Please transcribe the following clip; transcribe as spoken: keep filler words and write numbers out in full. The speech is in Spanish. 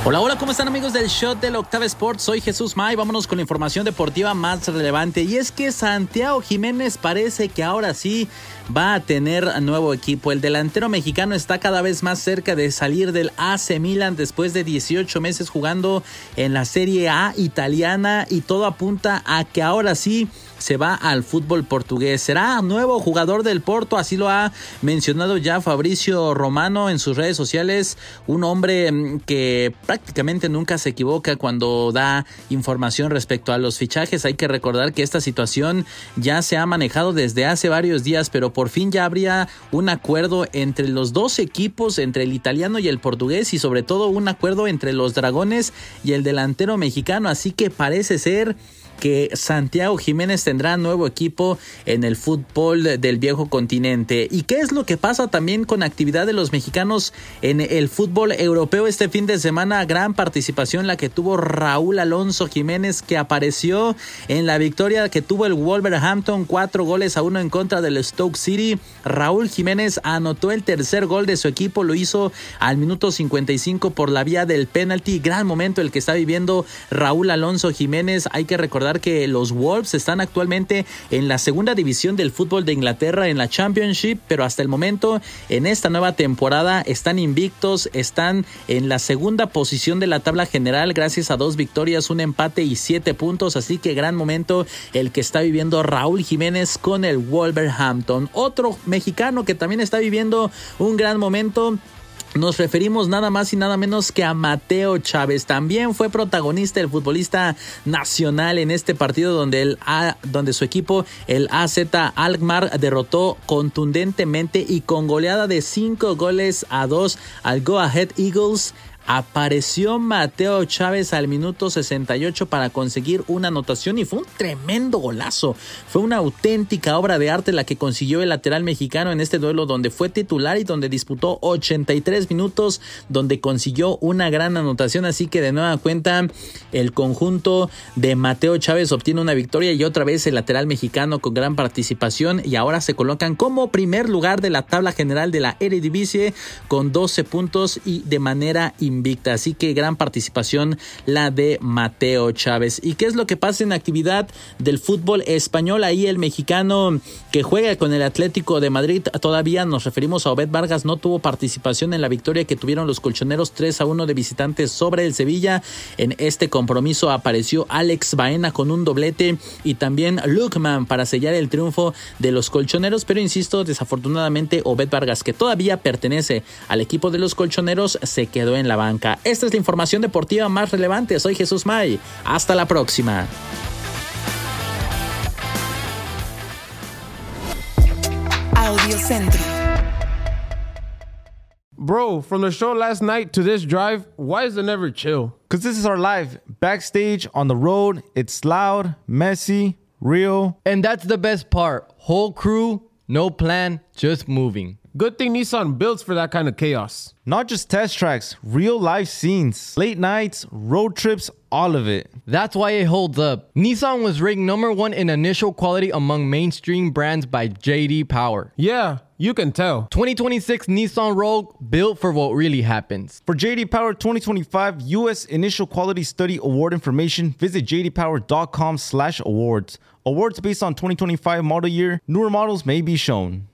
Hola, hola, ¿cómo están amigos del Shot del Octava Sports? Soy Jesús May, vámonos con la información deportiva más relevante y es que Santiago Jiménez parece que ahora sí va a tener nuevo equipo. El delantero mexicano está cada vez más cerca de salir del A C Milan después de dieciocho meses jugando en la Serie A italiana y todo apunta a que ahora sí se va al fútbol portugués. Será nuevo jugador del Porto, así lo ha mencionado ya Fabrizio Romano en sus redes sociales, un hombre que prácticamente nunca se equivoca cuando da información respecto a los fichajes. Hay que recordar que esta situación ya se ha manejado desde hace varios días, pero por fin ya habría un acuerdo entre los dos equipos, entre el italiano y el portugués, y sobre todo un acuerdo entre los dragones y el delantero mexicano, así que parece ser que Santiago Jiménez tendrá nuevo equipo en el fútbol del viejo continente. ¿Y qué es lo que pasa también con actividad de los mexicanos en el fútbol europeo este fin de semana? Gran participación la que tuvo Raúl Alonso Jiménez, que apareció en la victoria que tuvo el Wolverhampton, cuatro goles a uno en contra del Stoke City. Raúl Jiménez anotó el tercer gol de su equipo, lo hizo al minuto cincuenta y cinco por la vía del penalti. Gran momento el que está viviendo Raúl Alonso Jiménez. Hay que recordar que los Wolves están actualmente en la segunda división del fútbol de Inglaterra, en la Championship, pero hasta el momento en esta nueva temporada están invictos, están en la segunda posición de la tabla general gracias a dos victorias, un empate y siete puntos, así que gran momento el que está viviendo Raúl Jiménez con el Wolverhampton. Otro mexicano que también está viviendo un gran momento, nos referimos nada más y nada menos que a Mateo Chávez. También fue protagonista el futbolista nacional en este partido donde, el A, donde su equipo, el A Z Alkmaar, derrotó contundentemente y con goleada de cinco goles a dos al Go Ahead Eagles. Apareció Mateo Chávez al minuto sesenta y ocho para conseguir una anotación y fue un tremendo golazo. Fue una auténtica obra de arte la que consiguió el lateral mexicano en este duelo donde fue titular y donde disputó ochenta y tres minutos, donde consiguió una gran anotación. Así que de nueva cuenta el conjunto de Mateo Chávez obtiene una victoria y otra vez el lateral mexicano con gran participación, y ahora se colocan como primer lugar de la tabla general de la Eredivisie con doce puntos y de manera invicta. Así que gran participación la de Mateo Chávez. ¿Y qué es lo que pasa en actividad del fútbol español? Ahí el mexicano que juega con el Atlético de Madrid, todavía nos referimos a Obed Vargas, no tuvo participación en la victoria que tuvieron los colchoneros tres a uno de visitantes sobre el Sevilla. En este compromiso apareció Alex Baena con un doblete y también Lookman para sellar el triunfo de los colchoneros, pero insisto, desafortunadamente Obed Vargas, que todavía pertenece al equipo de los colchoneros, se quedó en la banca. Esta es la información deportiva más relevante. Soy Jesús May. Hasta la próxima. Audio Centro. Bro, from the show last night to this drive, why is it never chill? Because this is our life. Backstage, on the road, it's loud, messy, real. And that's the best part. Whole crew, no plan, just moving. Good thing Nissan builds for that kind of chaos. Not just test tracks, real life scenes, late nights, road trips, all of it. That's why it holds up. Nissan was ranked number one in initial quality among mainstream brands by J D Power. Yeah, you can tell. twenty twenty-six Nissan Rogue, built for what really happens. For J D Power twenty twenty-five U S Initial Quality Study Award information, visit j d power dot com slash awards. Awards based on twenty twenty-five model year. Newer models may be shown.